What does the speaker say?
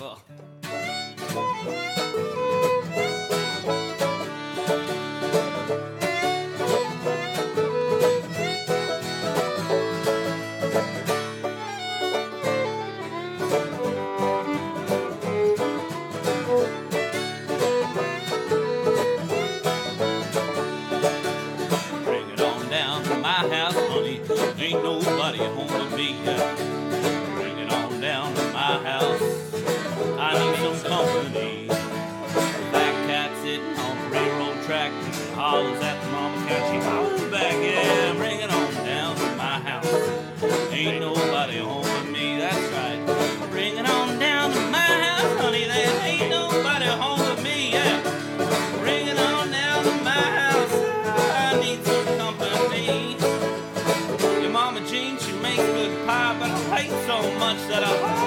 Ugh. Bring it on down to my house, honey. Ain't nobody home but me. Bring it on down to my house. I need some company. Black cat sitting on the railroad track. Hollers at the mama cat. She hollers back. Yeah, bring it on down to my house. Ain't nobody home but me. That's right. Bring it on down to my house, honey. There ain't nobody home but me. Yeah. Bring it on down to my house. I need some company. Your mama Jean, she makes good pie, but I hate so much that I